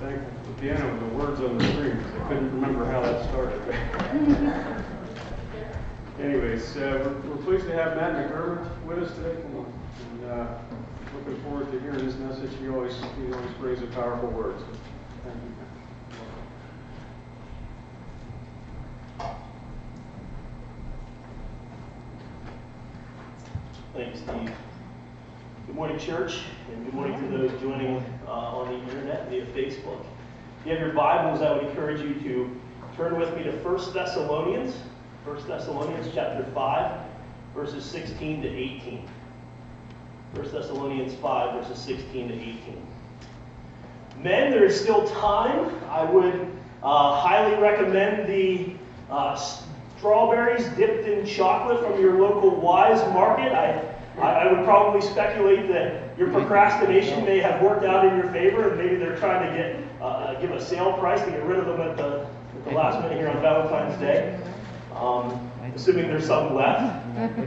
thankful for the piano and the words on the screen because I couldn't remember how that started. Anyways, we're pleased to have Matt McDermott with us today. And looking forward to hearing his message. He always brings a powerful word. So thank you. Thanks, Steve. Good morning, church, and good morning to those joining on the internet via Facebook. If you have your Bibles, I would encourage you to turn with me to 1 Thessalonians chapter 5, verses 16 to 18. 1 Thessalonians 5, verses 16 to 18. Men, there is still time. I would highly recommend the strawberries dipped in chocolate from your local Wise Market. I would probably speculate that your procrastination may have worked out in your favor, and maybe they're trying to give a sale price to get rid of them at the last minute here on Valentine's Day. Assuming there's some left.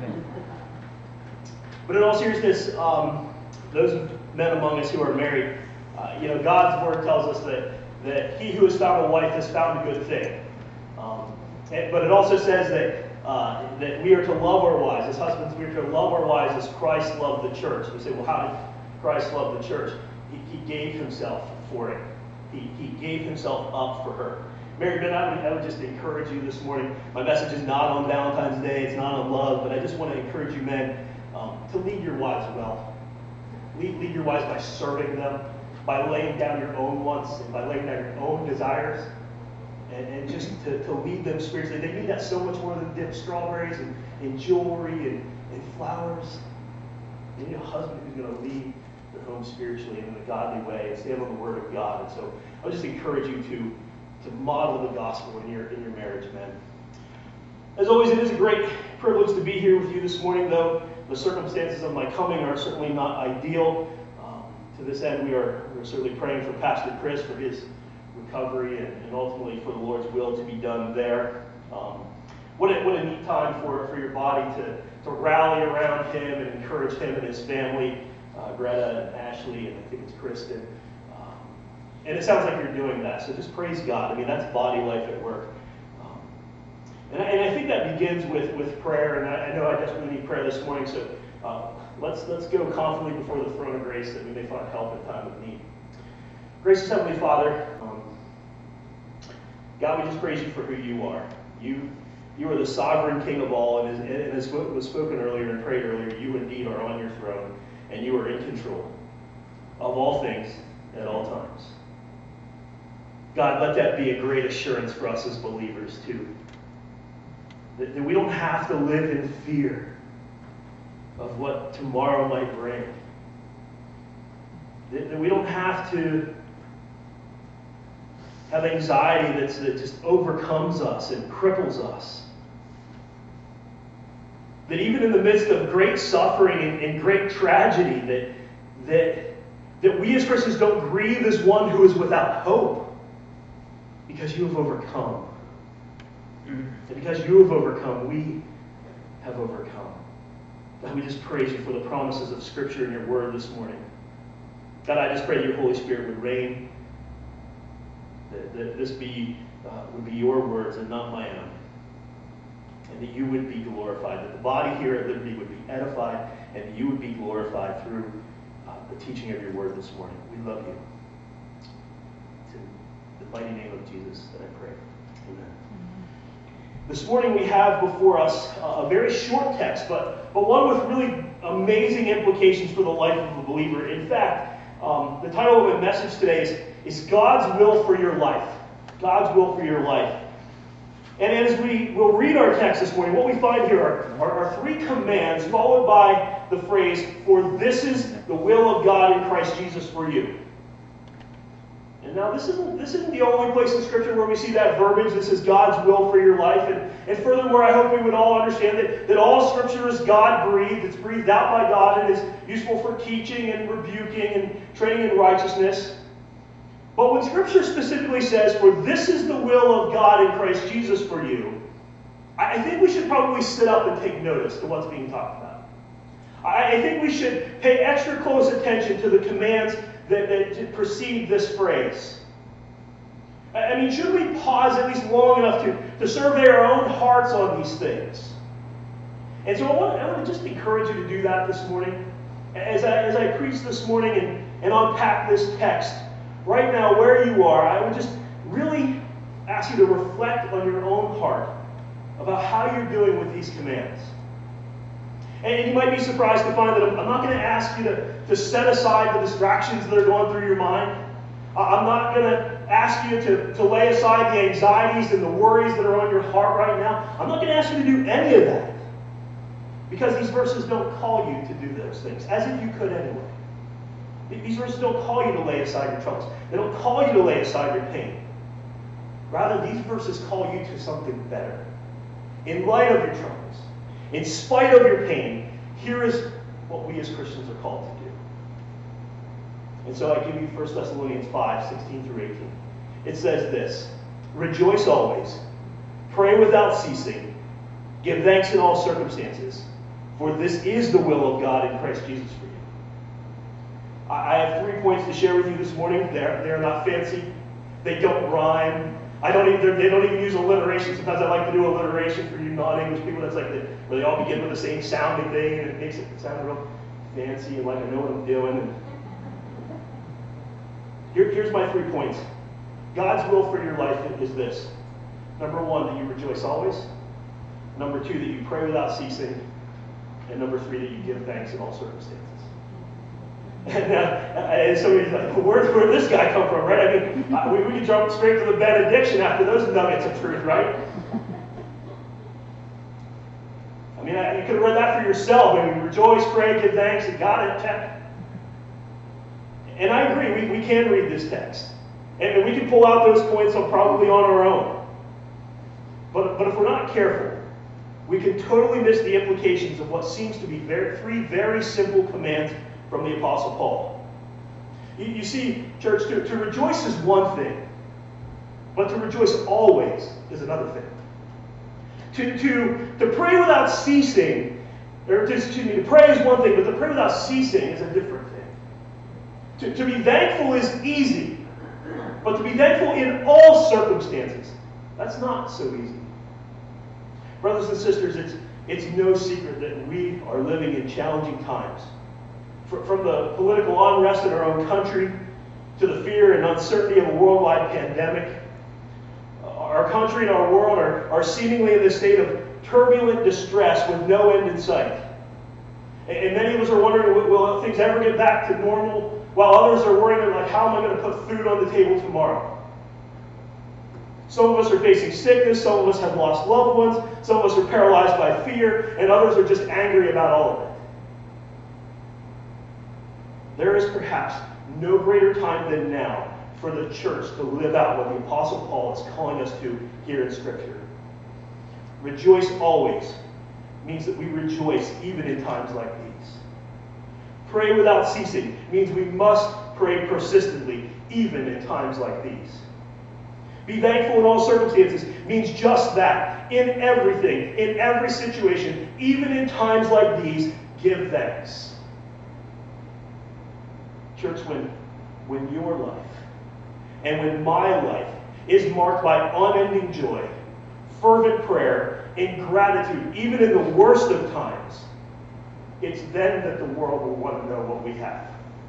But in all seriousness, those men among us who are married, God's word tells us that he who has found a wife has found a good thing. But it also says that we are to love our wives. As husbands, we are to love our wives as Christ loved the church. We say, well, how did Christ love the church? He gave himself for it. He gave himself up for her. Married men, I would just encourage you this morning. My message is not on Valentine's Day. It's not on love. But I just want to encourage you men to lead your wives well. Lead your wives by serving them, by laying down your own wants, and by laying down your own desires. And just to lead them spiritually. They need that so much more than dip strawberries and jewelry and flowers. They need a husband who's going to lead their home spiritually and in a godly way and stand on the word of God. And so I would just encourage you to model the gospel in your marriage, men. As always, it is a great privilege to be here with you this morning, though the circumstances of my coming are certainly not ideal. To this end, we're certainly praying for Pastor Chris for his recovery and ultimately for the Lord's will to be done there. What a neat time for your body to rally around him and encourage him and his family, Greta and Ashley, and I think it's Kristen. And it sounds like you're doing that, so just praise God. I mean, that's body life at work. And I think that begins with prayer, and I know I desperately need prayer this morning, so let's go confidently before the throne of grace that we may find help in time of need. Gracious Heavenly Father, God, we just praise you for who you are. You are the sovereign King of all, and as was spoken earlier and prayed earlier, you indeed are on your throne, and you are in control of all things at all times. God, let that be a great assurance for us as believers, too. That we don't have to live in fear of what tomorrow might bring. That we don't have to have anxiety that just overcomes us and cripples us. That even in the midst of great suffering and great tragedy, that we as Christians don't grieve as one who is without hope, because you have overcome. And because you have overcome, we have overcome. God, we just praise you for the promises of Scripture in your word this morning. God, I just pray that your Holy Spirit would reign, that this would be your words and not my own, and that you would be glorified, that the body here at Liberty would be edified, and that you would be glorified through the teaching of your word this morning. We love you. It's in the mighty name of Jesus that I pray. Amen. This morning we have before us a very short text, but one with really amazing implications for the life of a believer. In fact, the title of my message today is God's Will for Your Life. God's Will for Your Life. And as we will read our text this morning, what we find here are three commands followed by the phrase, "For this is the will of God in Christ Jesus for you." And now this isn't the only place in Scripture where we see that verbiage. This is God's will for your life. And furthermore, I hope we would all understand that all Scripture is God-breathed. It's breathed out by God and is useful for teaching and rebuking and training in righteousness. But when Scripture specifically says, "For this is the will of God in Christ Jesus for you," I think we should probably sit up and take notice to what's being talked about. I think we should pay extra close attention to the commands that precede this phrase. I mean, should we pause at least long enough to survey our own hearts on these things? And so I want to just encourage you to do that this morning. As I preach this morning and unpack this text, right now where you are, I would just really ask you to reflect on your own heart about how you're doing with these commands. And you might be surprised to find that I'm not going to ask you to set aside the distractions that are going through your mind. I'm not going to ask you to lay aside the anxieties and the worries that are on your heart right now. I'm not going to ask you to do any of that. Because these verses don't call you to do those things, as if you could anyway. These verses don't call you to lay aside your troubles. They don't call you to lay aside your pain. Rather, these verses call you to something better. In light of your troubles, in spite of your pain, here is what we as Christians are called to do. And so I give you 1 Thessalonians 5, 16 through 18. It says this: "Rejoice always, pray without ceasing, give thanks in all circumstances, for this is the will of God in Christ Jesus for you." I have 3 points to share with you this morning. They're not fancy. They don't rhyme. They don't even use alliteration. Sometimes I like to do alliteration for you non-English people. That's like where they all begin with the same sounding thing, and it makes it sound real fancy and like I know what I'm doing. And here's my 3 points. God's will for your life is this: number 1, that you rejoice always. Number 2, that you pray without ceasing. And number 3, that you give thanks in all circumstances. And somebody's like, where'd this guy come from, right? I mean, we can jump straight to the benediction after those nuggets of truth, right? I mean, you could have read that for yourself. I mean, rejoice, pray, give thanks, and God, check. And I agree, we can read this text. And we can pull out those points probably on our own. But if we're not careful, we can totally miss the implications of what seems to be 3 very simple commands from the Apostle Paul. You see, church, to rejoice is one thing, but to rejoice always is another thing. To pray without ceasing, to pray is one thing, but to pray without ceasing is a different thing. To be thankful is easy, but to be thankful in all circumstances, that's not so easy. Brothers and sisters, it's no secret that we are living in challenging times. From the political unrest in our own country to the fear and uncertainty of a worldwide pandemic, our country and our world are seemingly in this state of turbulent distress with no end in sight. And many of us are wondering, will things ever get back to normal? While others are worrying, like, how am I going to put food on the table tomorrow? Some of us are facing sickness, some of us have lost loved ones, some of us are paralyzed by fear, and others are just angry about all of it. There is perhaps no greater time than now for the church to live out what the Apostle Paul is calling us to here in Scripture. Rejoice always means that we rejoice even in times like these. Pray without ceasing means we must pray persistently even in times like these. Be thankful in all circumstances means just that. In everything, in every situation, even in times like these, give thanks. Church, when your life and when my life is marked by unending joy, fervent prayer, and gratitude, even in the worst of times, it's then that the world will want to know what we have.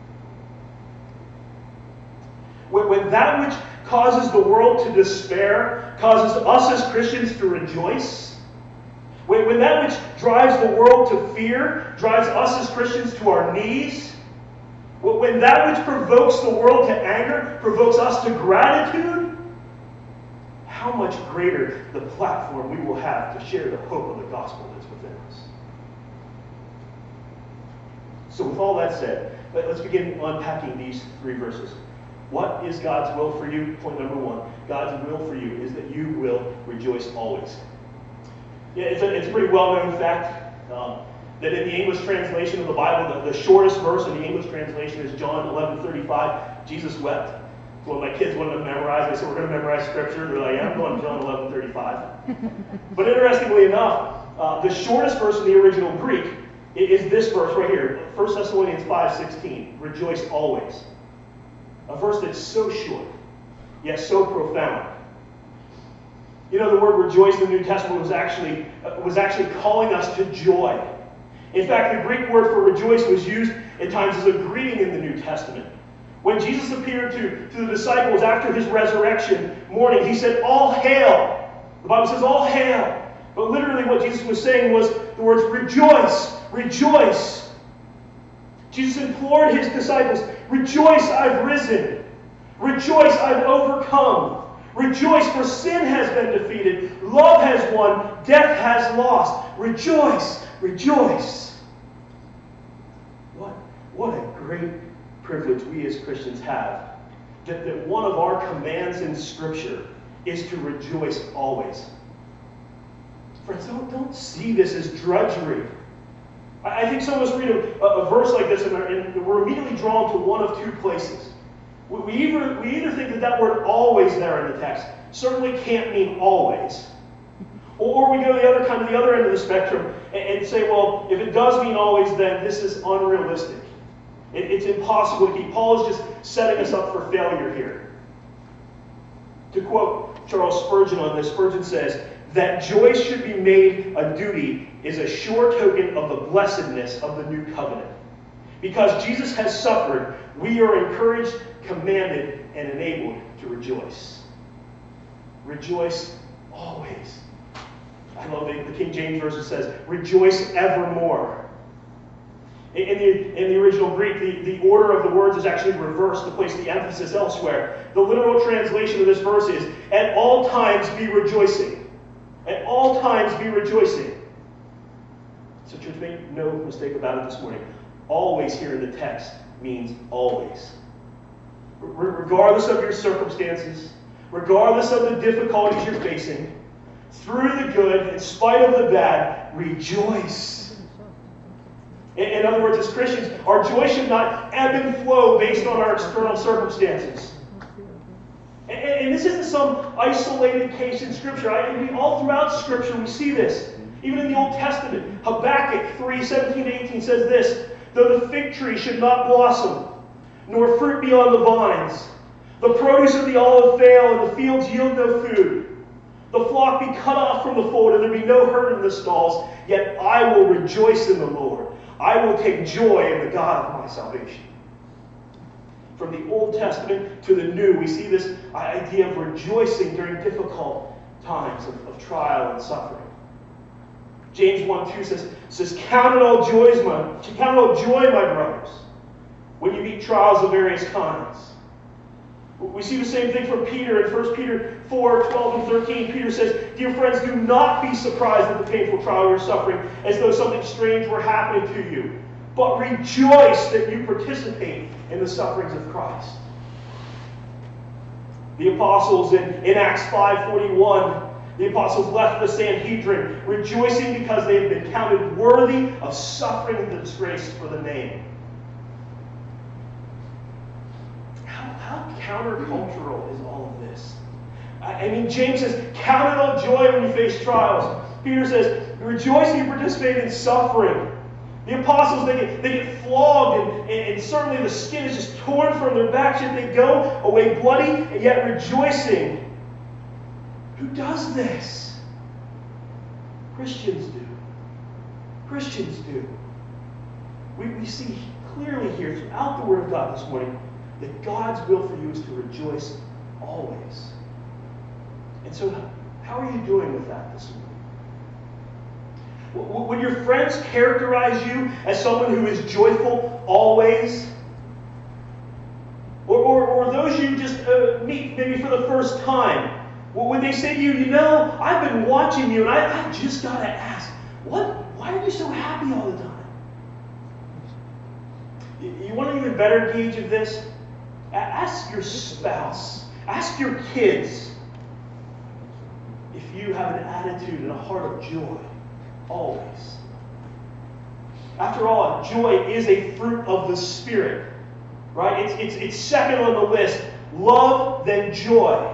When that which causes the world to despair causes us as Christians to rejoice, when that which drives the world to fear drives us as Christians to our knees, when that which provokes the world to anger provokes us to gratitude, how much greater the platform we will have to share the hope of the gospel that's within us. So with all that said, let's begin unpacking these 3 verses. What is God's will for you? Point number 1. God's will for you is that you will rejoice always. Yeah, it's a pretty well-known fact that in the English translation of the Bible, the shortest verse in the English translation is John 11:35. Jesus wept. So when my kids wanted to memorize, I said, we're going to memorize Scripture. They're like, yeah, I'm going John 11:35. But interestingly enough, the shortest verse in the original Greek is this verse right here, 1 Thessalonians 5:16. Rejoice always. A verse that's so short, yet so profound. You know, the word rejoice in the New Testament was actually calling us to joy. In fact, the Greek word for rejoice was used at times as a greeting in the New Testament. When Jesus appeared to the disciples after his resurrection morning, he said, "All hail." The Bible says, "All hail." But literally what Jesus was saying was the words, "Rejoice, rejoice." Jesus implored his disciples, "Rejoice, I've risen. Rejoice, I've overcome. Rejoice, for sin has been defeated. Love has won. Death has lost. Rejoice, rejoice." What a great privilege we as Christians have. That one of our commands in Scripture is to rejoice always. Friends, don't see this as drudgery. I think some of us read a verse like this and we're immediately drawn to one of two places. We either think that word "always" there in the text certainly can't mean always. Or we go to the other end of the spectrum and say, well, if it does mean always, then this is unrealistic. It's impossible to keep. Paul is just setting us up for failure here. To quote Charles Spurgeon on this, Spurgeon says, "That joy should be made a duty is a sure token of the blessedness of the new covenant. Because Jesus has suffered, we are encouraged, commanded, and enabled to rejoice." Rejoice always. I love the King James Version says, "Rejoice evermore." In the original Greek, the order of the words is actually reversed to place the emphasis elsewhere. The literal translation of this verse is, "At all times be rejoicing." At all times be rejoicing. So church, make no mistake about it this morning. Always here in the text means always. Regardless of your circumstances, regardless of the difficulties you're facing, through the good, in spite of the bad, rejoice. In other words, as Christians, our joy should not ebb and flow based on our external circumstances. And this isn't some isolated case in Scripture. All throughout Scripture we see this. Even in the Old Testament, Habakkuk 3:17-18 says this, "Though the fig tree should not blossom, nor fruit be on the vines, the produce of the olive fail, and the fields yield no food, the flock be cut off from the fold, and there be no herd in the stalls, yet I will rejoice in the Lord. I will take joy in the God of my salvation." From the Old Testament to the New, we see this idea of rejoicing during difficult times of trial and suffering. James 1:2 says, Count it all joy, my brothers, when you meet trials of various kinds." We see the same thing from Peter in 1 Peter 4:12-13. Peter says, "Dear friends, do not be surprised at the painful trial you're suffering, as though something strange were happening to you. But rejoice that you participate in the sufferings of Christ." The apostles in Acts 5:41, the apostles left the Sanhedrin, rejoicing because they had been counted worthy of suffering the disgrace for the name. How countercultural is all of this? I mean, James says, "Count it all joy when you face trials." Peter says, "Rejoice that you participate in suffering." The apostles, they get flogged, and certainly the skin is just torn from their backs, yet they go away bloody and yet rejoicing. Who does this? Christians do. Christians do. We see clearly here throughout the Word of God this morning that God's will for you is to rejoice always. And so, how are you doing with that this morning? Would your friends characterize you as someone who is joyful always? Or those you just meet maybe for the first time, would they say to you, "You know, I've been watching you and I just got to ask, why are you so happy all the time?" You want an even better gauge of this? Ask your spouse, ask your kids if you have an attitude and a heart of joy always. After all, joy is a fruit of the Spirit, right? It's second on the list. Love, then joy.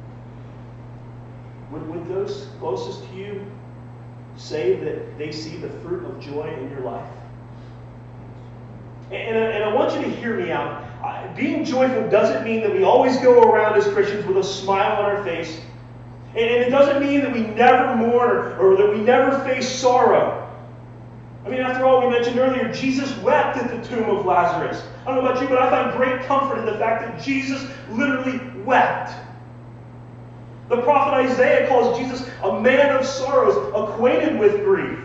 Would those closest to you say that they see the fruit of joy in your life? And I want you to hear me out. Being joyful doesn't mean that we always go around as Christians with a smile on our face. And it doesn't mean that we never mourn or that we never face sorrow. I mean, after all, we mentioned earlier, Jesus wept at the tomb of Lazarus. I don't know about you, but I find great comfort in the fact that Jesus literally wept. The prophet Isaiah calls Jesus a man of sorrows, acquainted with grief.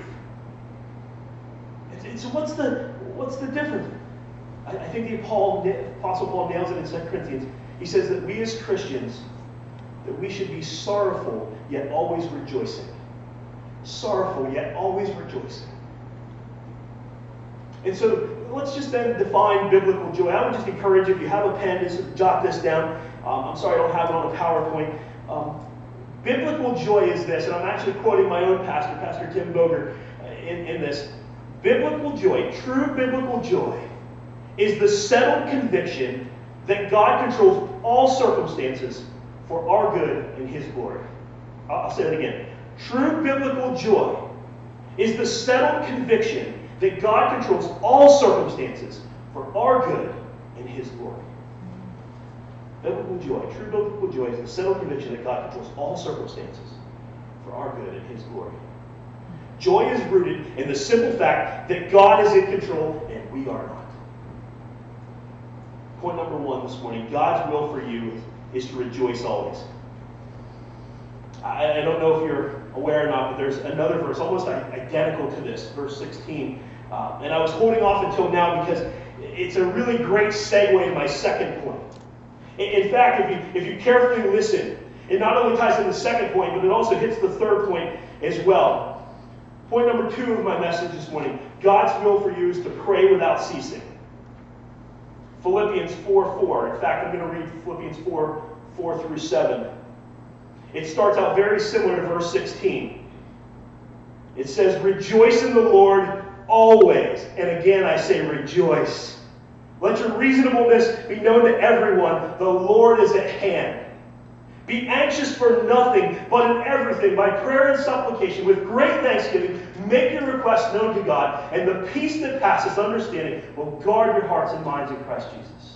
So what's the difference? I think the Apostle Paul nails it in 2 Corinthians. He says that we as Christians, that we should be sorrowful, yet always rejoicing. Sorrowful, yet always rejoicing. And so let's just then define biblical joy. I would just encourage, if you have a pen, just jot this down. I'm sorry I don't have it on a PowerPoint. Biblical joy is this, and I'm actually quoting my own pastor, Pastor Tim Boger, in this. Biblical joy, true biblical joy, is the settled conviction that God controls all circumstances for our good and His glory. I'll say that again. True biblical joy is the settled conviction that God controls all circumstances for our good and His glory. Biblical joy, true biblical joy is the settled conviction that God controls all circumstances for our good and His glory. Joy is rooted in the simple fact that God is in control and we are not. Point number one this morning, God's will for you is to rejoice always. I don't know if you're aware or not, but there's another verse almost identical to this, verse 16. And I was holding off until now because it's a really great segue to my second point. In fact, if you carefully listen, it not only ties to the second point, but it also hits the third point as well. Point number 2 of my message this morning, God's will for you is to pray without ceasing. Philippians 4:4. In fact, I'm going to read Philippians 4 through 7. It starts out very similar to verse 16. It says, "Rejoice in the Lord always." And again I say rejoice. "Let your reasonableness be known to everyone. The Lord is at hand. Be anxious for nothing, but in everything, by prayer and supplication, with great thanksgiving, make your requests known to God, and the peace that passes understanding will guard your hearts and minds in Christ Jesus."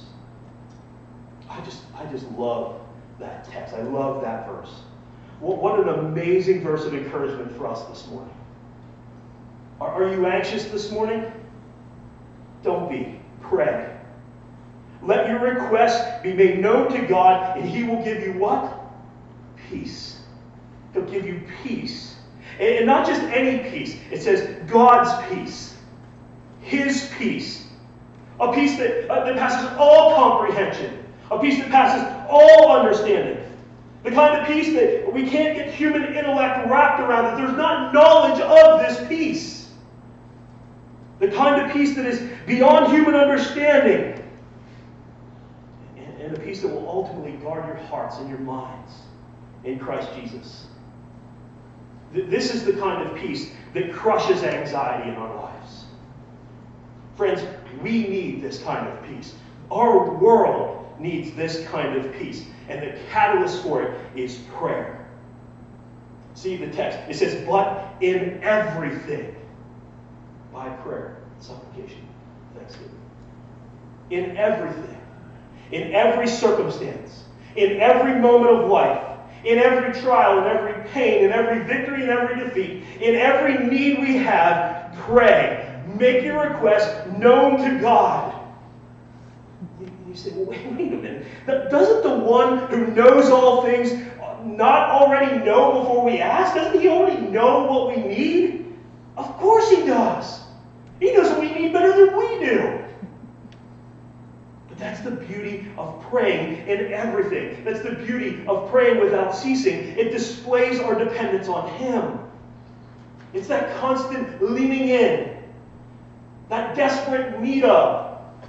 I just love that text. I love that verse. What an amazing verse of encouragement for us this morning. Are you anxious this morning? Don't be. Pray. Let your requests be made known to God, and He will give you what? Peace. He'll give you peace. And not just any peace. It says God's peace. His peace. A peace that passes all comprehension. A peace that passes all understanding. The kind of peace that we can't get human intellect wrapped around, that there's not knowledge of this peace. The kind of peace that is beyond human understanding. And a peace that will ultimately guard your hearts and your minds in Christ Jesus. This is the kind of peace that crushes anxiety in our lives. Friends, we need this kind of peace. Our world needs this kind of peace. And the catalyst for it is prayer. See the text. It says, "But in everything, by prayer, supplication, thanksgiving." In everything. In every circumstance. In every moment of life. In every trial, in every pain, in every victory, in every defeat. In every need we have, pray. Make your request known to God. You say, well, wait a minute. Doesn't the one who knows all things not already know before we ask? Doesn't He already know what we need? Of course He does. He knows what we need better than we do. But that's the beauty of praying in everything. That's the beauty of praying without ceasing. It displays our dependence on Him. It's that constant leaning in. That desperate need of.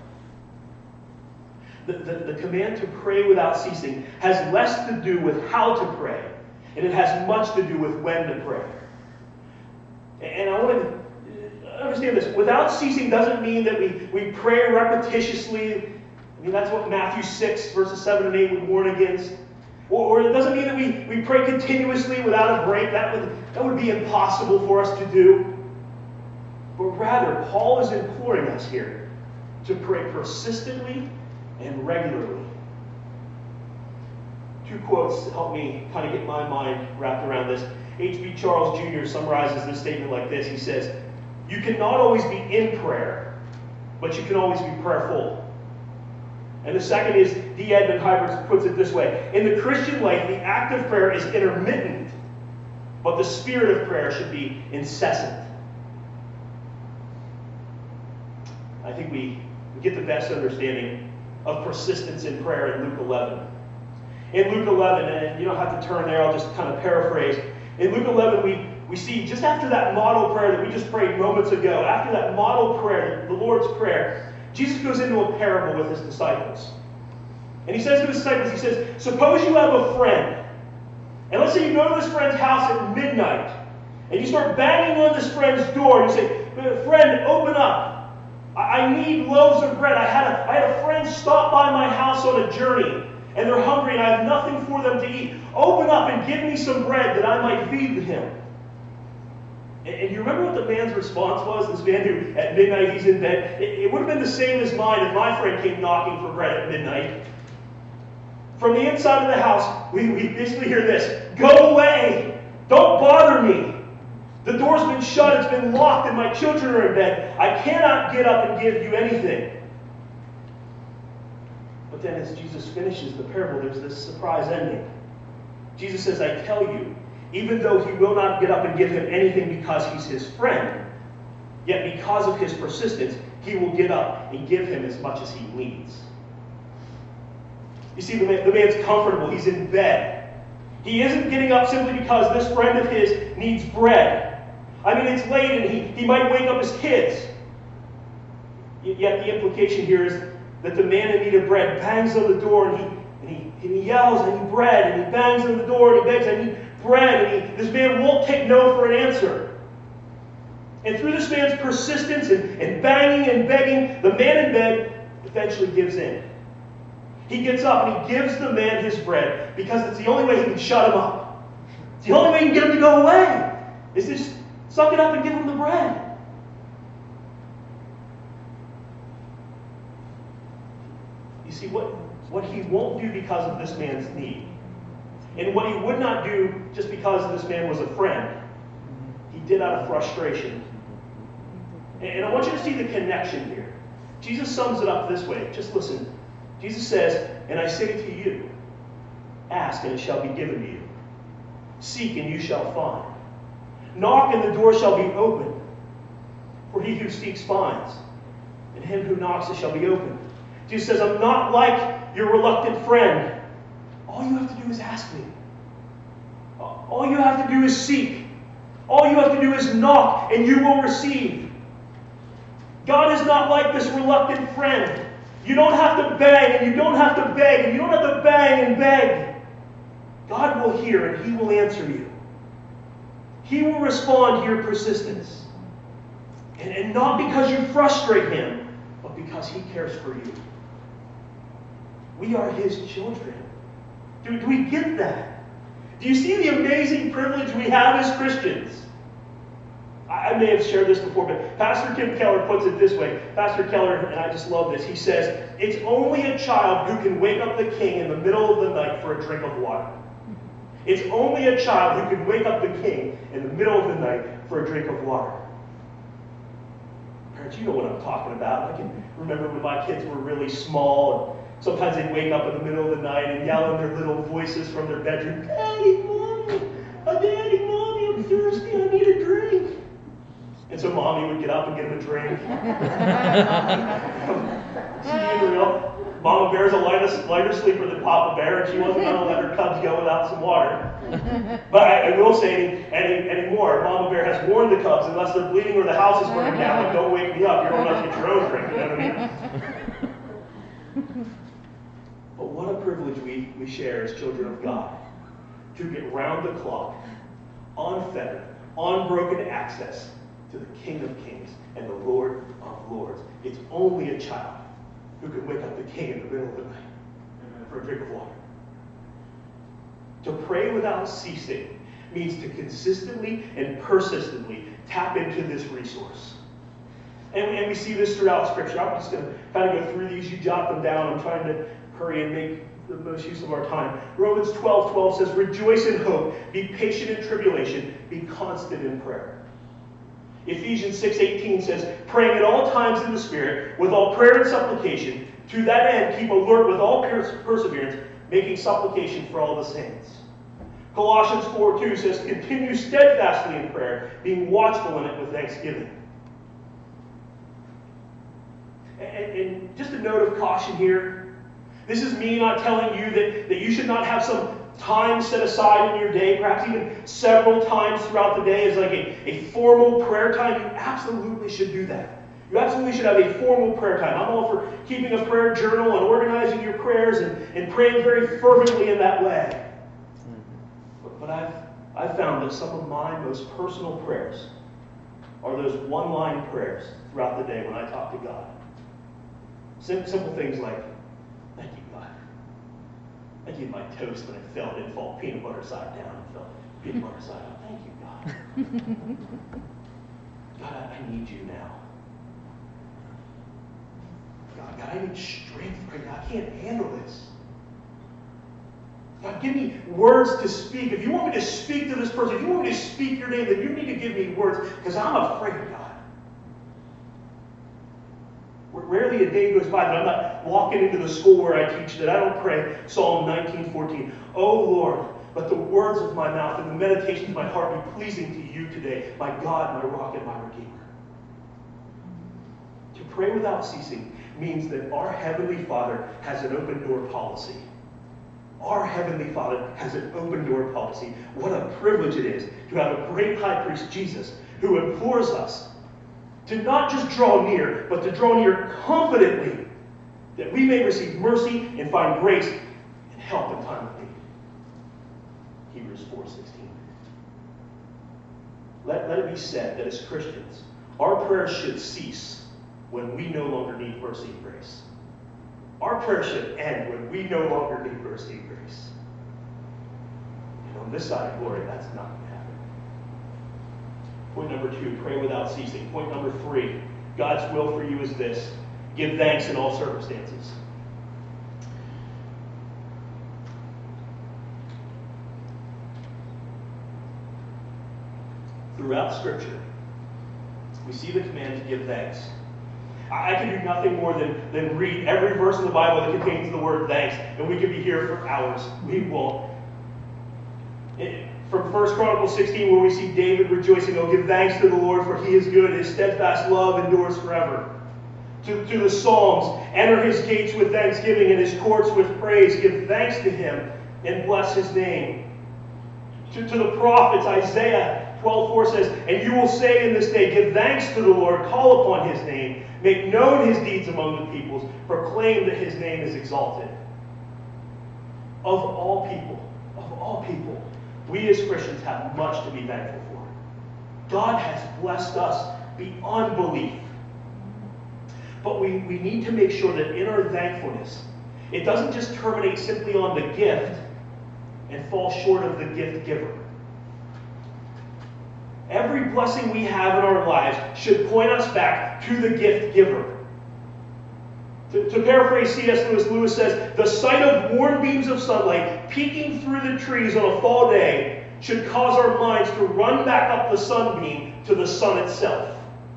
The command to pray without ceasing has less to do with how to pray, and it has much to do with when to pray. And I want to understand this. Without ceasing doesn't mean that we pray repetitiously. I mean, that's what Matthew 6, verses 7 and 8 would warn against. Or it doesn't mean that we pray continuously without a break. That would be impossible for us to do. But rather, Paul is imploring us here to pray persistently and regularly. Two quotes help me kind of get my mind wrapped around this. H.B. Charles Jr. summarizes this statement like this. He says, "You cannot always be in prayer, but you can always be prayerful." And the second is, D. Edmund Hybert puts it this way: "In the Christian life, the act of prayer is intermittent, but the spirit of prayer should be incessant." I think we get the best understanding of persistence in prayer in Luke 11. In Luke 11, and you don't have to turn there, I'll just kind of paraphrase. In Luke 11, we see just after that model prayer that we just prayed moments ago, after that model prayer, the Lord's Prayer, Jesus goes into a parable with his disciples. And he says to his disciples, he says, suppose you have a friend. And let's say you go to this friend's house at midnight. And you start banging on this friend's door. And you say, friend, open up. I need loaves of bread. I had a friend stop by my house on a journey. And they're hungry and I have nothing for them to eat. Open up and give me some bread that I might feed him. And you remember what the man's response was? This man who, at midnight, he's in bed. It would have been the same as mine if my friend came knocking for bread at midnight. From the inside of the house, we basically hear this: go away! Don't bother me! The door's been shut, it's been locked, and my children are in bed. I cannot get up and give you anything. But then as Jesus finishes the parable, there's this surprise ending. Jesus says, I tell you, even though he will not get up and give him anything because he's his friend, yet because of his persistence, he will get up and give him as much as he needs. You see, the man's comfortable. He's in bed. He isn't getting up simply because this friend of his needs bread. I mean, it's late and he might wake up his kids. Yet the implication here is that the man in need of bread bangs on the door and he yells, I need bread, and he bangs on the door and he begs, I need bread, and this man won't take no for an answer. And through this man's persistence and banging and begging, the man in bed eventually gives in. He gets up and he gives the man his bread because it's the only way he can shut him up. It's the only way he can get him to go away, is to just suck it up and give him the bread. You see, what he won't do because of this man's need, and what he would not do just because this man was a friend, he did out of frustration. And I want you to see the connection here. Jesus sums it up this way. Just listen. Jesus says, and I say to you, ask and it shall be given to you. Seek and you shall find. Knock and the door shall be opened. For he who seeks finds, and him who knocks it shall be opened. Jesus says, I'm not like your reluctant friend. All you have to do is ask me. All you have to do is seek. All you have to do is knock, and you will receive. God is not like this reluctant friend. You don't have to beg, and you don't have to beg, and you don't have to bang and beg. God will hear, and he will answer you. He will respond to your persistence. And not because you frustrate him, but because he cares for you. We are his children. Do we get that? Do you see the amazing privilege we have as Christians? I may have shared this before, but Pastor Tim Keller puts it this way. Pastor Keller, and I just love this, he says, it's only a child who can wake up the king in the middle of the night for a drink of water. It's only a child who can wake up the king in the middle of the night for a drink of water. Parents, you know what I'm talking about. I can remember when my kids were really small, and sometimes they'd wake up in the middle of the night and yell in their little voices from their bedroom, Daddy, Mommy, I'm thirsty, I need a drink. And so Mommy would get up and get him a drink. See, you know, Mama Bear's a lighter sleeper than Papa Bear, and she wasn't going to let her cubs go without some water. But I will say anymore, Mama Bear has warned the cubs, unless they're bleeding or the house is burning down, like, don't wake me up, you're old enough to get your own drink, you know what I mean? But what a privilege we share as children of God, to get round the clock, unfettered, unbroken access to the King of Kings and the Lord of Lords. It's only a child who can wake up the king in the middle of the night for a drink of water. To pray without ceasing means to consistently and persistently tap into this resource. And we see this throughout Scripture. I'm just going to kind of go through these. You jot them down. I'm trying to hurry and make the most use of our time. Romans 12:12 says, rejoice in hope, be patient in tribulation, be constant in prayer. Ephesians 6:18 says, praying at all times in the Spirit, with all prayer and supplication. To that end, keep alert with all perseverance, making supplication for all the saints. Colossians 4:2 says, continue steadfastly in prayer, being watchful in it with thanksgiving. And just a note of caution here. This is me not telling you that you should not have some time set aside in your day, perhaps even several times throughout the day as like a formal prayer time. You absolutely should do that. You absolutely should have a formal prayer time. I'm all for keeping a prayer journal and organizing your prayers and praying very fervently in that way. But I've found that some of my most personal prayers are those one-line prayers throughout the day when I talk to God. Simple things like, thank you, God. Thank you, my toast when it fell didn't fall peanut butter side down. It fell peanut butter side up. Thank you, God. God, I need you now. God, I need strength right now. I can't handle this. God, give me words to speak. If you want me to speak to this person, if you want me to speak your name, then you need to give me words because I'm afraid, God. Rarely a day goes by that I'm not walking into the school where I teach that I don't pray Psalm 19:14. Oh Lord, let the words of my mouth and the meditations of my heart be pleasing to you today, my God, my rock, and my redeemer. To pray without ceasing means that our Heavenly Father has an open door policy. Our Heavenly Father has an open door policy. What a privilege it is to have a great high priest, Jesus, who implores us to not just draw near, but to draw near confidently, that we may receive mercy and find grace and help in time of need. Hebrews 4:16. Let it be said that as Christians, our prayers should cease when we no longer need mercy and grace. Our prayers should end when we no longer need mercy and grace. And on this side of glory, that's not going to happen. Point number 2, pray without ceasing. Point number 3, God's will for you is this: give thanks in all circumstances. Throughout Scripture, we see the command to give thanks. I can do nothing more than read every verse in the Bible that contains the word thanks, and we could be here for hours. We won't. From 1 Chronicles 16, where we see David rejoicing, oh, give thanks to the Lord, for he is good. His steadfast love endures forever. To the Psalms, enter his gates with thanksgiving and his courts with praise. Give thanks to him and bless his name. To the prophets, Isaiah 12:4 says, and you will say in this day, give thanks to the Lord, call upon his name, make known his deeds among the peoples, proclaim that his name is exalted. Of all people, we as Christians have much to be thankful for. God has blessed us beyond belief. But we need to make sure that in our thankfulness, it doesn't just terminate simply on the gift and fall short of the gift giver. Every blessing we have in our lives should point us back to the gift giver. To paraphrase C.S. Lewis says, the sight of warm beams of sunlight peeking through the trees on a fall day should cause our minds to run back up the sunbeam to the sun itself.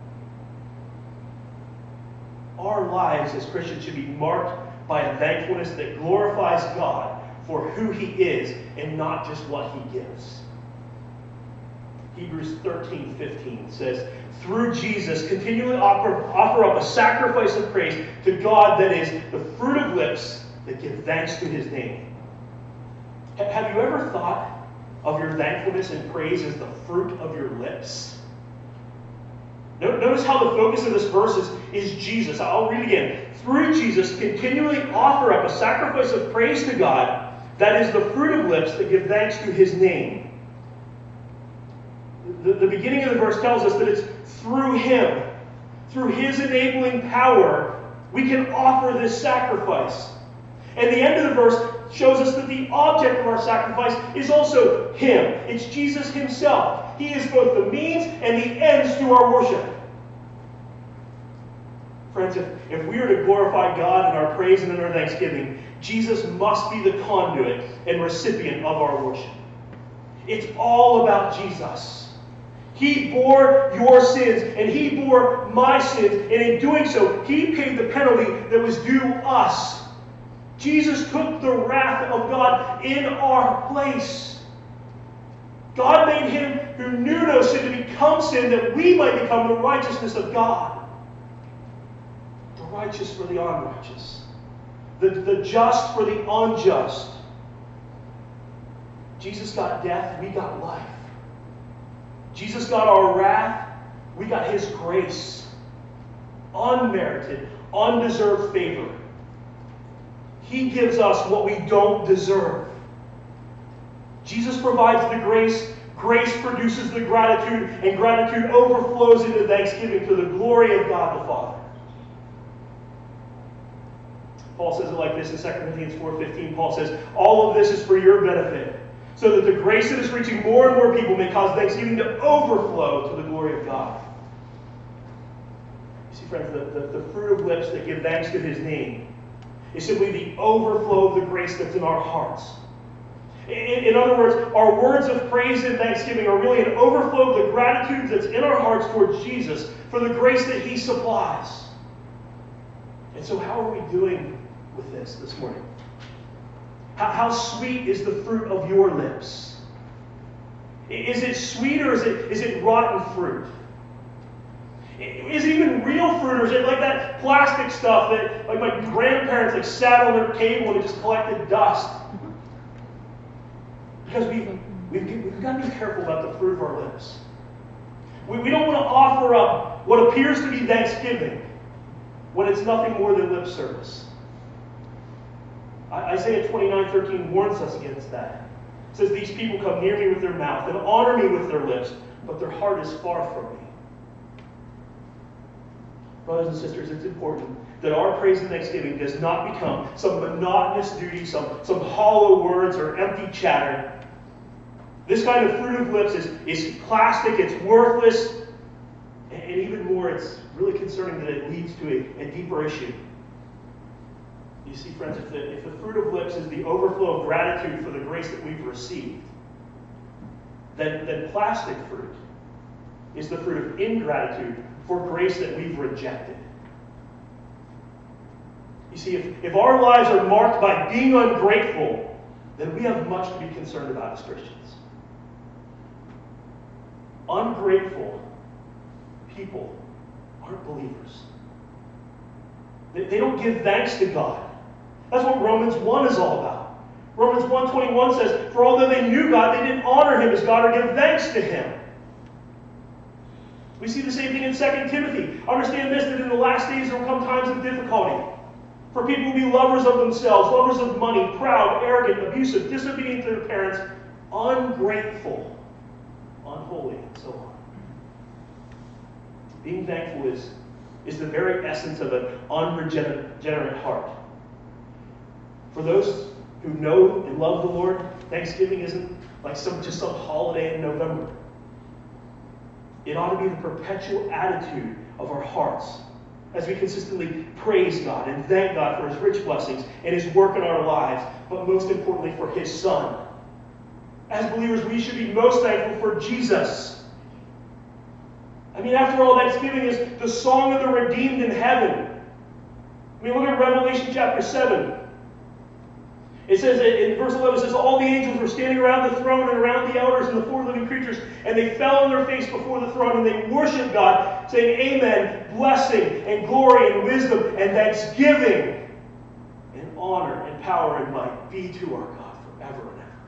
Our lives as Christians should be marked by a thankfulness that glorifies God for who he is and not just what he gives. Hebrews 13:15 says, through Jesus, continually offer up a sacrifice of praise to God that is the fruit of lips that give thanks to his name. Have you ever thought of your thankfulness and praise as the fruit of your lips? Notice how the focus of this verse is Jesus. I'll read again. Through Jesus, continually offer up a sacrifice of praise to God that is the fruit of lips that give thanks to his name. The beginning of the verse tells us that it's through him, through his enabling power, we can offer this sacrifice. And the end of the verse shows us that the object of our sacrifice is also him. It's Jesus himself. He is both the means and the ends to our worship. Friends, if we are to glorify God in our praise and in our thanksgiving, Jesus must be the conduit and recipient of our worship. It's all about Jesus. He bore your sins, and He bore my sins, and in doing so, He paid the penalty that was due us. Jesus took the wrath of God in our place. God made Him who knew no sin to become sin, that we might become the righteousness of God. The righteous for the unrighteous. The just for the unjust. Jesus got death, we got life. Jesus got our wrath, we got His grace. Unmerited, undeserved favor. He gives us what we don't deserve. Jesus provides the grace, grace produces the gratitude, and gratitude overflows into thanksgiving to the glory of God the Father. Paul says it like this in 2 Corinthians 4:15. Paul says, all of this is for your benefit, so that the grace that is reaching more and more people may cause thanksgiving to overflow to the glory of God. You see, friends, the fruit of lips that give thanks to His name is simply the overflow of the grace that's in our hearts. In other words, our words of praise and thanksgiving are really an overflow of the gratitude that's in our hearts towards Jesus for the grace that He supplies. And so how are we doing with this morning? How sweet is the fruit of your lips? Is it sweet, or is it rotten fruit? Is it even real fruit, or is it like that plastic stuff that like my grandparents sat on their table and it just collected dust? Because we've got to be careful about the fruit of our lips. We don't want to offer up what appears to be thanksgiving when it's nothing more than lip service. Isaiah 29:13 warns us against that. It says, these people come near me with their mouth and honor me with their lips, but their heart is far from me. Brothers and sisters, it's important that our praise and thanksgiving does not become some monotonous duty, some hollow words or empty chatter. This kind of fruit of lips is plastic, it's worthless, and even more, it's really concerning that it leads to a deeper issue. You see, friends, if the fruit of lips is the overflow of gratitude for the grace that we've received, then plastic fruit is the fruit of ingratitude for grace that we've rejected. You see, if our lives are marked by being ungrateful, then we have much to be concerned about as Christians. Ungrateful people aren't believers. They don't give thanks to God. That's what Romans 1 is all about. Romans 1:21 says, for although they knew God, they didn't honor Him as God or give thanks to Him. We see the same thing in 2 Timothy. Understand this, that in the last days there will come times of difficulty. For people will be lovers of themselves, lovers of money, proud, arrogant, abusive, disobedient to their parents, ungrateful, unholy, and so on. Being thankful is the very essence of an unregenerate heart. For those who know and love the Lord, Thanksgiving isn't like some holiday in November. It ought to be the perpetual attitude of our hearts as we consistently praise God and thank God for His rich blessings and His work in our lives, but most importantly for His Son. As believers, we should be most thankful for Jesus. I mean, after all, Thanksgiving is the song of the redeemed in heaven. I mean, look at Revelation chapter 7. It says, in verse 11, it says, all the angels were standing around the throne and around the elders and the four living creatures, and they fell on their face before the throne, and they worshiped God, saying, Amen, blessing and glory and wisdom and thanksgiving and honor and power and might be to our God forever and ever.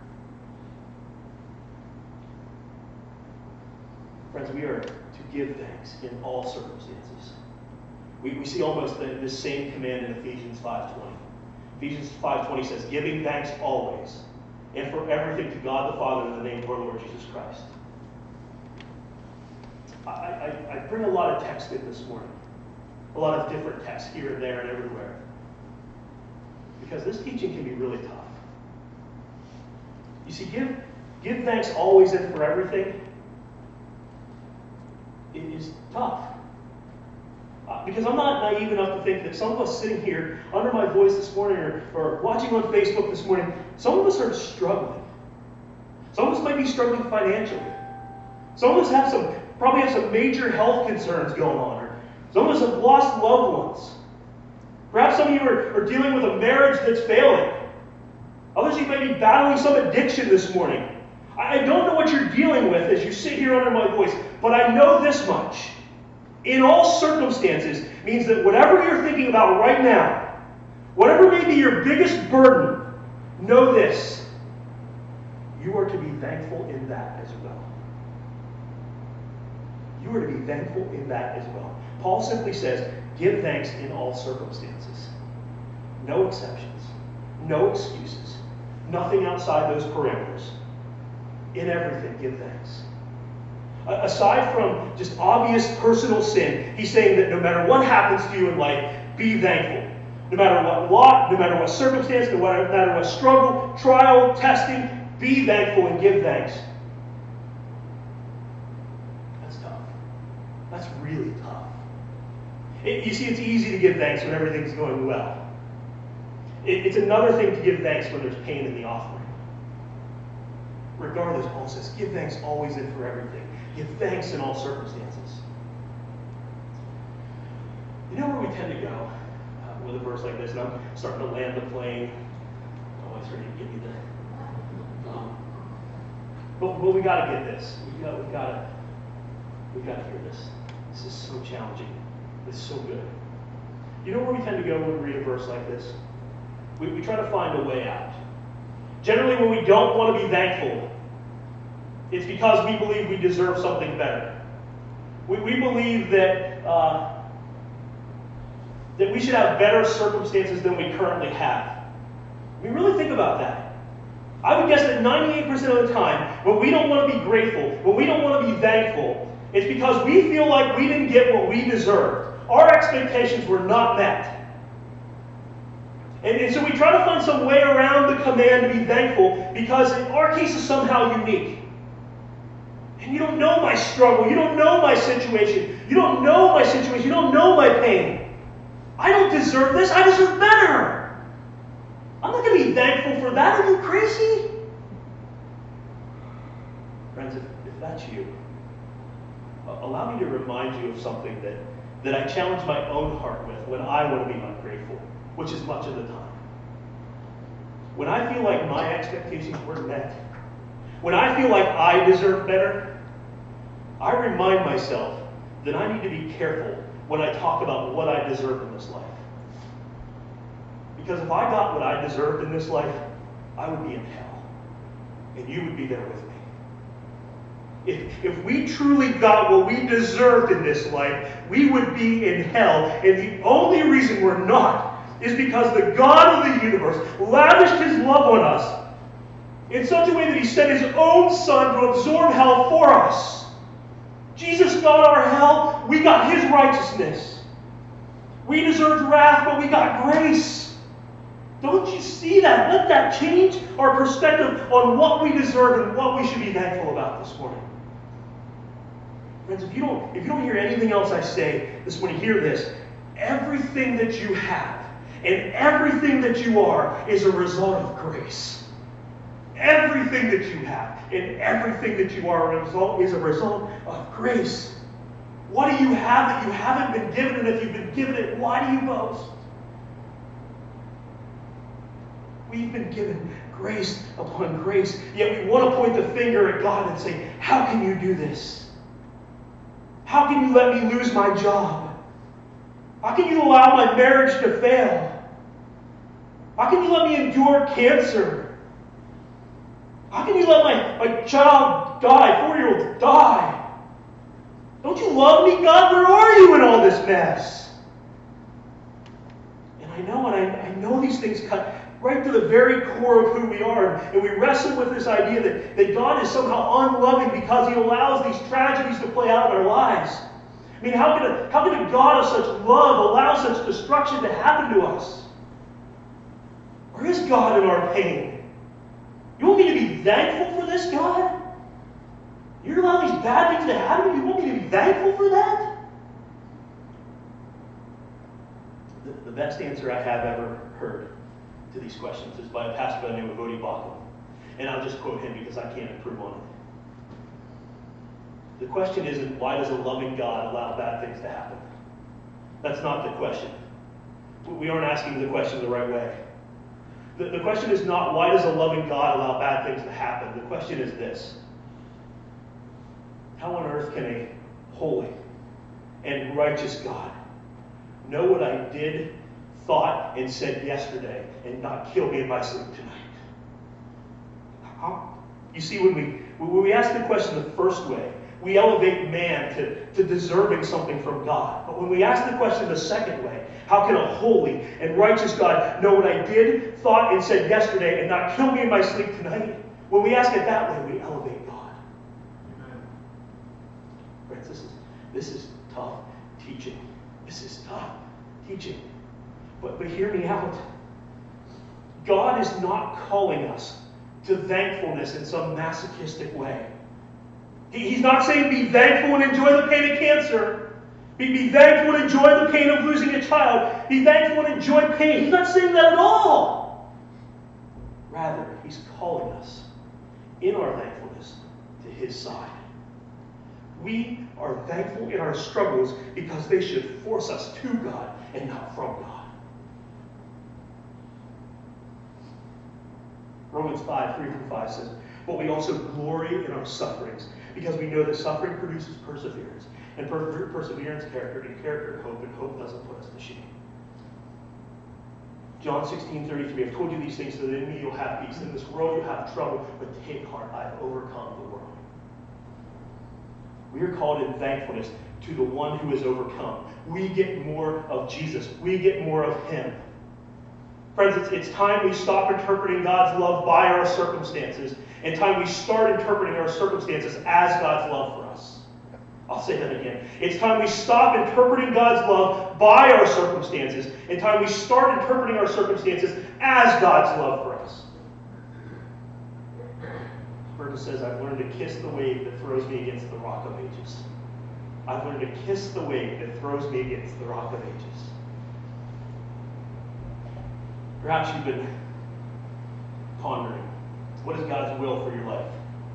Friends, we are to give thanks in all circumstances. We see almost the same command in Ephesians 5:20. Ephesians 5:20 says, giving thanks always, and for everything to God the Father in the name of our Lord Jesus Christ. I bring a lot of text in this morning. A lot of different texts here and there and everywhere. Because this teaching can be really tough. You see, give thanks always and for everything. It is tough. Because I'm not naive enough to think that some of us sitting here under my voice this morning or watching on Facebook this morning, some of us are struggling. Some of us might be struggling financially. Some of us probably have some major health concerns going on. Or some of us have lost loved ones. Perhaps some of you are dealing with a marriage that's failing. Others of you may be battling some addiction this morning. I don't know what you're dealing with as you sit here under my voice, but I know this much. In all circumstances means that whatever you're thinking about right now, whatever may be your biggest burden, know this. You are to be thankful in that as well. You are to be thankful in that as well. Paul simply says, give thanks in all circumstances. No exceptions. No excuses. Nothing outside those parameters. In everything, give thanks. Aside from just obvious personal sin, he's saying that no matter what happens to you in life, be thankful. No matter what lot, no matter what circumstance, no matter what struggle, trial, testing, be thankful and give thanks. That's tough. That's really tough. You see, it's easy to give thanks when everything's going well. It's another thing to give thanks when there's pain in the offering. Regardless, Paul says, give thanks always and for everything. Give thanks in all circumstances. You know where we tend to go with a verse like this? And I'm starting to land the plane. My wife's ready to give me the... But we got to get this. We got to hear this. This is so challenging. It's so good. You know where we tend to go when we read a verse like this? We try to find a way out. Generally, when we don't want to be thankful, it's because we believe we deserve something better. We believe that we should have better circumstances than we currently have. We really think about that. I would guess that 98% of the time, when we don't want to be grateful, when we don't want to be thankful, it's because we feel like we didn't get what we deserved. Our expectations were not met. And so we try to find some way around the command to be thankful because in our case is somehow unique. And you don't know my struggle. You don't know my situation. You don't know my situation. You don't know my pain. I don't deserve this. I deserve better. I'm not going to be thankful for that. Are you crazy? Friends, if that's you, allow me to remind you of something that I challenge my own heart with when I want to be ungrateful, which is much of the time. When I feel like my expectations weren't met, when I feel like I deserve better, I remind myself that I need to be careful when I talk about what I deserve in this life. Because if I got what I deserved in this life, I would be in hell. And you would be there with me. If we truly got what we deserved in this life, we would be in hell. And the only reason we're not is because the God of the universe lavished his love on us in such a way that he sent his own son to absorb hell for us. Jesus got our hell, we got his righteousness. We deserved wrath, but we got grace. Don't you see that? Let that change our perspective on what we deserve and what we should be thankful about this morning. Friends, if you don't hear anything else I say this morning, hear this. Everything that you have and everything that you are is a result of grace. Everything that you have and everything that you are is a result of grace. What do you have that you haven't been given? And if you've been given it, why do you boast? We've been given grace upon grace, yet we want to point the finger at God and say, how can you do this? How can you let me lose my job? How can you allow my marriage to fail? How can you let me endure cancer? How can you let my child die, 4-year-old die? Don't you love me, God? Where are you in all this mess? And I know these things cut right to the very core of who we are. And we wrestle with this idea that God is somehow unloving because he allows these tragedies to play out in our lives. I mean, how can a God of such love allow such destruction to happen to us? Where is God in our pain? You want me to be thankful for this, God? You're allowing these bad things to happen to you? You want me to be thankful for that? The best answer I have ever heard to these questions is by a pastor by the name of Voddie Baucham. And I'll just quote him because I can't improve on it. The question isn't, why does a loving God allow bad things to happen? That's not the question. We aren't asking the question the right way. The question is not, why does a loving God allow bad things to happen? The question is this: how on earth can a holy and righteous God know what I did, thought, and said yesterday and not kill me in my sleep tonight? You see, when we ask the question the first way, we elevate man to deserving something from God. But when we ask the question the second way, how can a holy and righteous God know what I did, thought, and said yesterday and not kill me in my sleep tonight? When we ask it that way, we elevate God. Amen. Friends, this is tough teaching. This is tough teaching. But hear me out. God is not calling us to thankfulness in some masochistic way. He's not saying be thankful and enjoy the pain of cancer. Be thankful and enjoy the pain of losing a child. Be thankful and enjoy pain. He's not saying that at all. Rather, he's calling us in our thankfulness to his side. We are thankful in our struggles because they should force us to God and not from God. Romans 5:3-5 says, but we also glory in our sufferings, because we know that suffering produces perseverance, and perseverance character, and character hope, and hope doesn't put us to shame. John 16:33, I've told you these things so that in me you'll have peace. In this world you'll have trouble, but take heart, I have overcome the world. We are called in thankfulness to the one who has overcome. We get more of Jesus. We get more of him. Friends, it's time we stop interpreting God's love by our circumstances, and time we start interpreting our circumstances as God's love for us. I'll say that again. It's time we stop interpreting God's love by our circumstances, and time we start interpreting our circumstances as God's love for us. Spurgeon says, I've learned to kiss the wave that throws me against the rock of ages. I've learned to kiss the wave that throws me against the rock of ages. Perhaps you've been pondering, what is God's will for your life?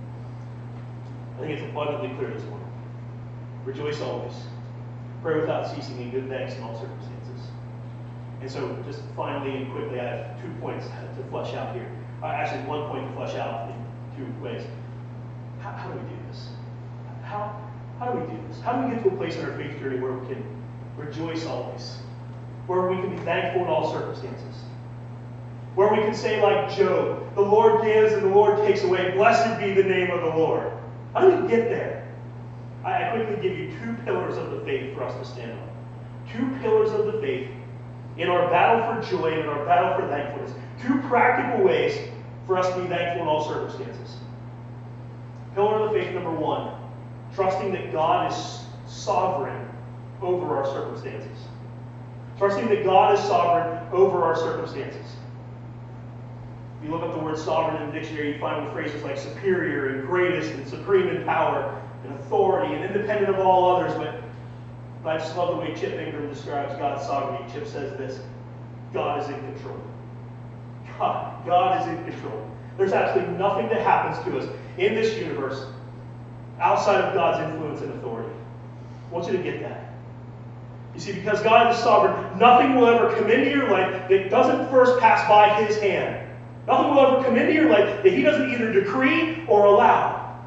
I think it's abundantly clear this morning. Rejoice always. Pray without ceasing, and give thanks in all circumstances. And so, just finally and quickly, I have 2 points to flesh out here. Actually, 1 point to flesh out in 2 ways. How do we do this? How do we do this? How do we get to a place in our faith journey where we can rejoice always? Where we can be thankful in all circumstances? Where we can say like Job, the Lord gives and the Lord takes away. Blessed be the name of the Lord. How do we get there? I quickly give you 2 pillars of the faith for us to stand on. 2 pillars of the faith in our battle for joy and in our battle for thankfulness. 2 practical ways for us to be thankful in all circumstances. Pillar of the faith number 1, trusting that God is sovereign over our circumstances. Trusting that God is sovereign over our circumstances. If you look up the word sovereign in the dictionary, you find phrases like superior and greatest and supreme in power and authority and independent of all others. But I just love the way Chip Ingram describes God's sovereignty. Chip says this: God is in control. God is in control. There's absolutely nothing that happens to us in this universe outside of God's influence and authority. I want you to get that. You see, because God is sovereign, nothing will ever come into your life that doesn't first pass by his hand. Nothing will ever come into your life that he doesn't either decree or allow.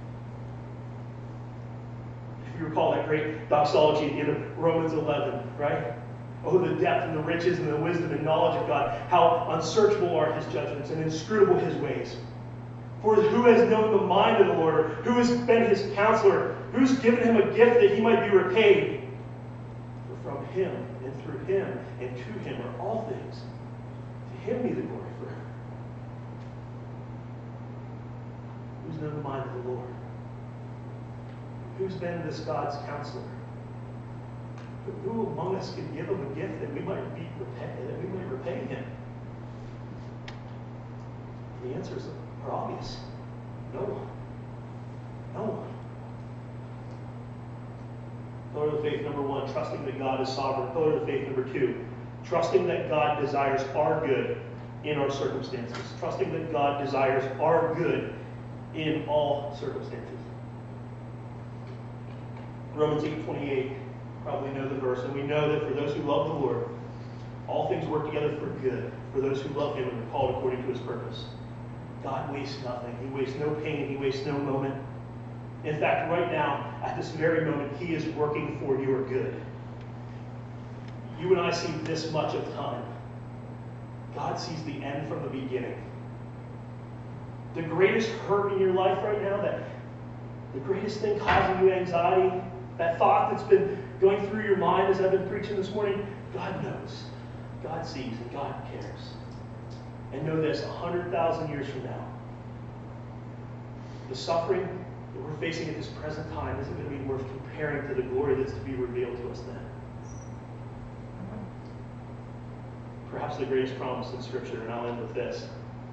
If you recall that great doxology at the end of Romans 11, right? Oh, the depth and the riches and the wisdom and knowledge of God. How unsearchable are his judgments and inscrutable his ways. For who has known the mind of the Lord? Or who has been his counselor? Who's given him a gift that he might be repaid? For from him and through him and to him are all things. To him be the glory forever. Who's known the mind of the Lord? Who's been this God's counselor? Who among us can give him a gift that we might repay him? The answers are obvious. No one. No one. Pillar of the faith number 1, trusting that God is sovereign. Pillar of the faith number 2, Trusting that God desires our good in our circumstances. Trusting that God desires our good in all circumstances. Romans 8:28, probably know the verse, and we know that for those who love the Lord, all things work together for good, for those who love Him and are called according to His purpose. God wastes nothing. He wastes no pain. He wastes no moment. In fact, right now, at this very moment, He is working for your good. You and I see this much of time. God sees the end from the beginning. The greatest hurt in your life right now, the greatest thing causing you anxiety, that thought that's been going through your mind as I've been preaching this morning, God knows. God sees and God cares. And know this, 100,000 years from now, the suffering that we're facing at this present time isn't going to be worth comparing to the glory that's to be revealed to us then. Perhaps the greatest promise in Scripture, and I'll end with this.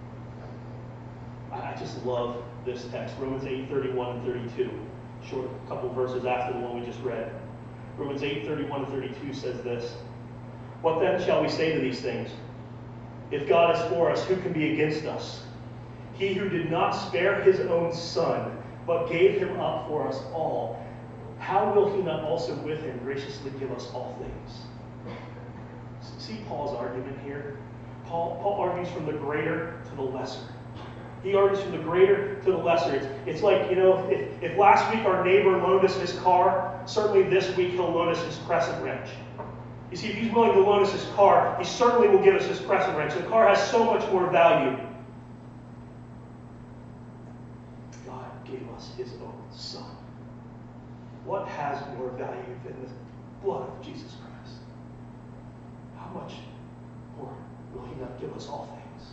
I just love this text, Romans 8:31 and 32. Short couple verses after the one we just read. Romans 8:31 and 32 says this. What then shall we say to these things? If God is for us, who can be against us? He who did not spare His own Son, but gave Him up for us all, how will He not also with Him graciously give us all things? See Paul's argument here? Paul argues from the greater to the lesser. He argues from the greater to the lesser. It's like, if last week our neighbor loaned us his car, certainly this week he'll loan us his crescent wrench. You see, if he's willing to loan us his car, he certainly will give us his crescent wrench. The car has so much more value. God gave us His own Son. What has more value than the blood of Jesus Christ? How much more will He not give us all things?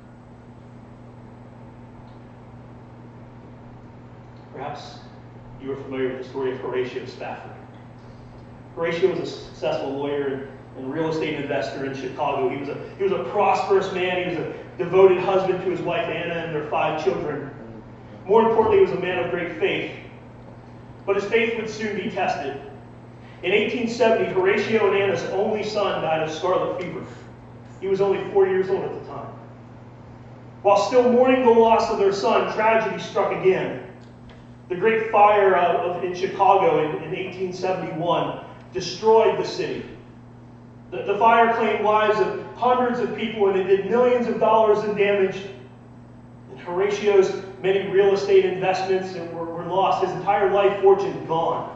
Perhaps you are familiar with the story of Horatio Spafford. Horatio was a successful lawyer and real estate investor in Chicago. He was a prosperous man. He was a devoted husband to his wife Anna and their 5 children. More importantly, he was a man of great faith. But his faith would soon be tested. In 1870, Horatio and Anna's only son died of scarlet fever. He was only 4 years old at the time. While still mourning the loss of their son, tragedy struck again. The Great Fire in Chicago in 1871 destroyed the city. The fire claimed lives of hundreds of people, and it did millions of dollars in damage. And Horatio's many real estate investments were lost. His entire life fortune gone.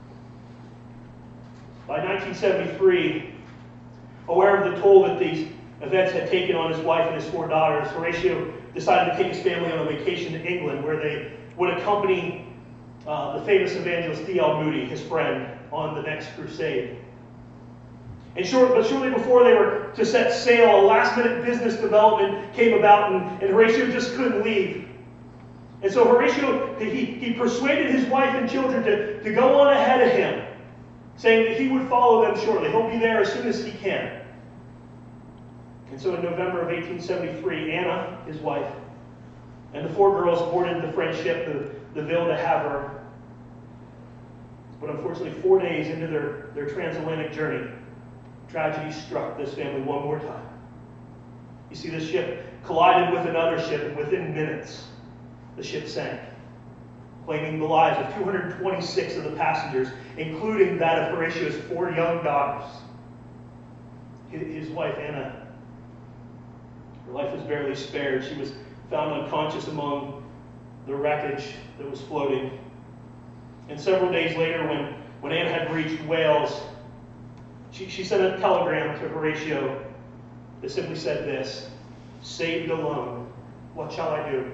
By 1973, aware of the toll that these events had taken on his wife and his 4 daughters, Horatio decided to take his family on a vacation to England, where they would accompany the famous evangelist D.L. Moody, his friend, on the next crusade. But shortly before they were to set sail, a last-minute business development came about, and Horatio just couldn't leave. And so Horatio, he persuaded his wife and children to go on ahead of him, saying that he would follow them shortly. He'll be there as soon as he can. And so in November of 1873, Anna, his wife, and the 4 girls boarded the French ship, the Ville de Havre. But unfortunately, 4 days into their transatlantic journey, tragedy struck this family one more time. You see, the ship collided with another ship, and within minutes, the ship sank, claiming the lives of 226 of the passengers, including that of Horatio's 4 young daughters. His wife, Anna, her life was barely spared. She was found unconscious among the wreckage that was floating. And several days later, when Anna had reached Wales, she sent a telegram to Horatio that simply said this: "Saved alone, what shall I do?"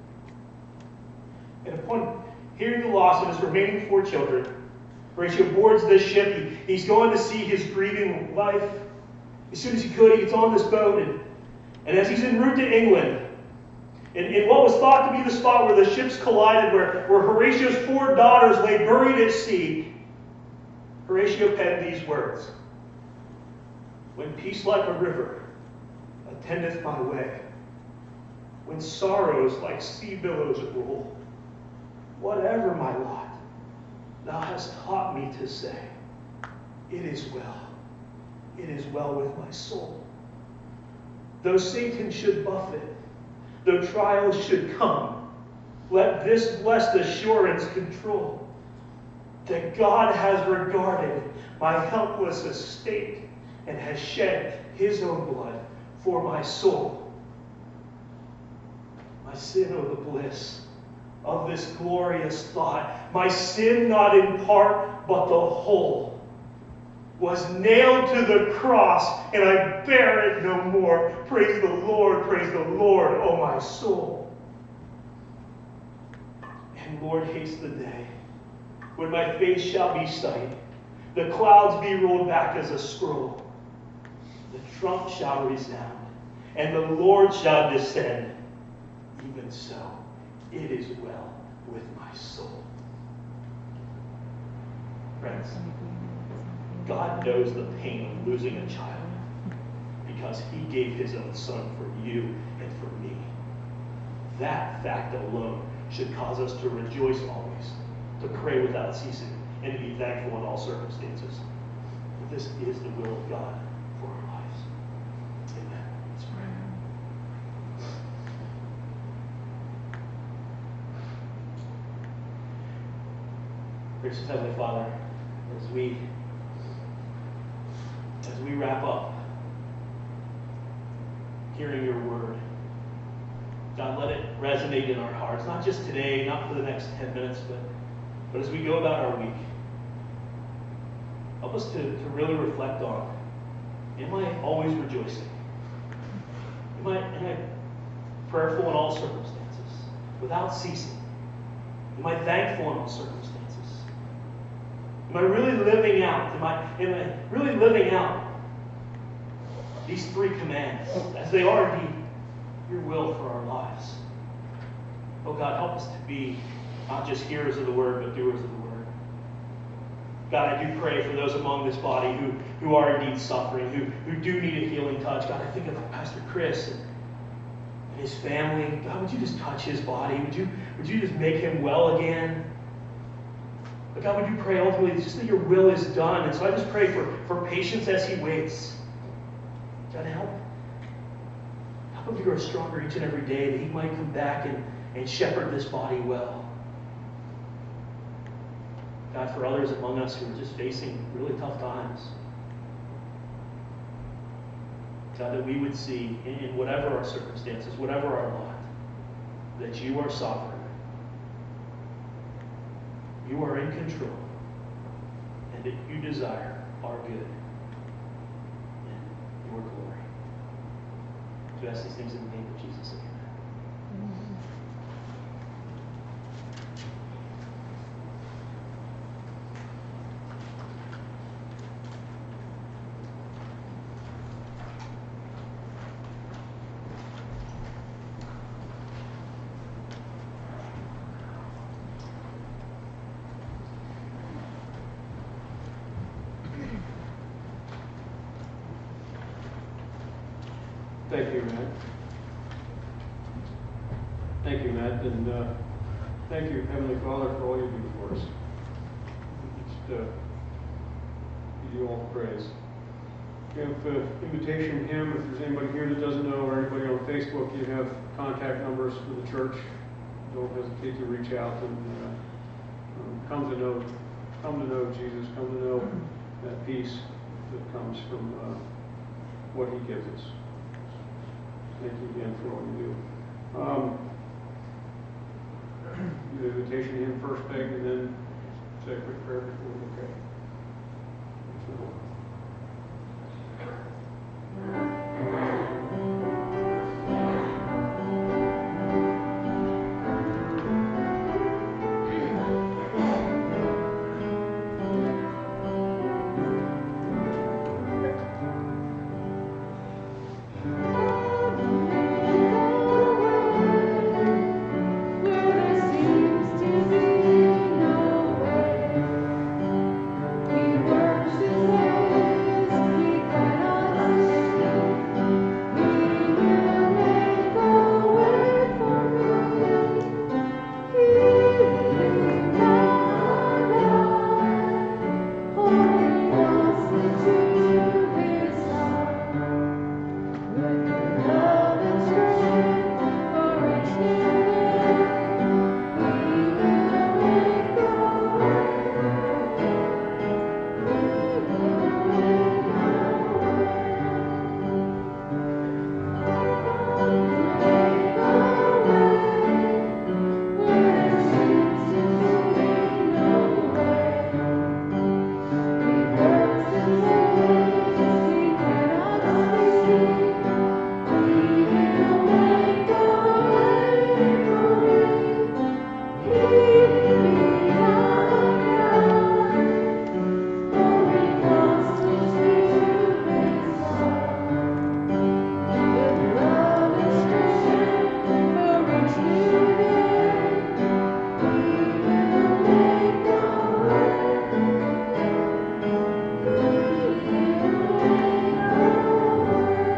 And upon hearing the loss of his remaining 4 children, Horatio boards this ship. He's going to see his grieving wife. As soon as he could, he gets on this boat, and as he's en route to England, in what was thought to be the spot where the ships collided, where Horatio's 4 daughters lay buried at sea, Horatio penned these words: "When peace like a river attendeth my way, when sorrows like sea billows roll, whatever my lot, thou hast taught me to say, it is well, it is well with my soul. Though Satan should buffet, though trials should come, let this blessed assurance control, that God has regarded my helpless estate and has shed his own blood for my soul. My sin, oh the bliss of this glorious thought, my sin not in part but the whole, was nailed to the cross, and I bear it no more. Praise the Lord, oh my soul. And Lord, haste the day when my face shall be sight, the clouds be rolled back as a scroll, the trump shall resound, and the Lord shall descend. Even so, it is well with my soul. Friends, God knows the pain of losing a child because he gave his own son for you and for me. That fact alone should cause us to rejoice always, to pray without ceasing, and to be thankful in all circumstances. For this is the will of God for our lives. Amen. Let's pray. Gracious Heavenly Father, as we wrap up hearing your word, God, let it resonate in our hearts, not just today, not for the next 10 minutes, but as we go about our week. Help us to really reflect on, am I always rejoicing? Am I prayerful in all circumstances, without ceasing? Am I thankful in all circumstances? Am I really living out? Am I really living out these three commands as they are indeed your will for our lives? Oh God, help us to be not just hearers of the word, but doers of the word. God, I do pray for those among this body who are indeed suffering, who do need a healing touch. God, I think of Pastor Chris and his family. God, would you just touch his body? Would you just make him well again? But God, would you pray ultimately just that your will is done? And so I just pray for patience as he waits. God, help him to grow stronger each and every day, that he might come back and shepherd this body well. God, for others among us who are just facing really tough times, God, that we would see in whatever our circumstances, whatever our lot, that you are sovereign. You are in control, and that you desire our good and your glory. To ask these things in the name of Jesus. Amen. Thank you, Matt. Thank you, Matt, and thank you, Heavenly Father, for all you do for us. Just give you all the praise. We have an invitation hymn. If there's anybody here that doesn't know, or anybody on Facebook, you have contact numbers for the church. Don't hesitate to reach out and come to know Jesus, come to know that peace that comes from what he gives us. Thank you again for all you do. The invitation hymn first, Peg, and then say a quick prayer before we go.